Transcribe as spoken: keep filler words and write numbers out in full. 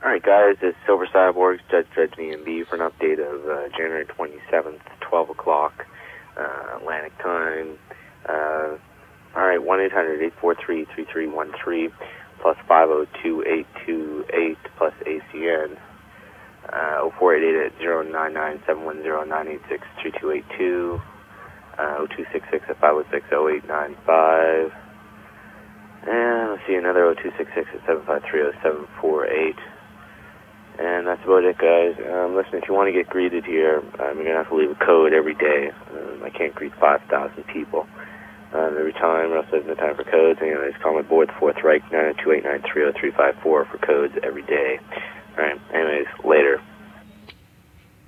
Alright guys, it's Silver Cyborgs, Judge Judge me and B for an update of uh, January twenty-seventh, twelve o'clock, uh, Atlantic time. Uh, Alright, one eight hundred, eight four three, three three one three, plus five oh two, eight two eight, plus A C N, uh, oh four eight eight, zero nine nine, seven one zero, nine eight six, three two eight two, uh, oh two six six, five oh six, oh eight nine five, and let's see, another oh two six six, seven five three, oh seven four eight. And that's about it, guys. Um, listen, if you want to get greeted here, um, you're going to have to leave a code every day. Um, I can't greet five thousand people um, every time, or else there's no time for codes. Anyways, call my board, the Fourth Reich, nine oh two eight nine three oh three five four for codes every day. All right, anyways, later.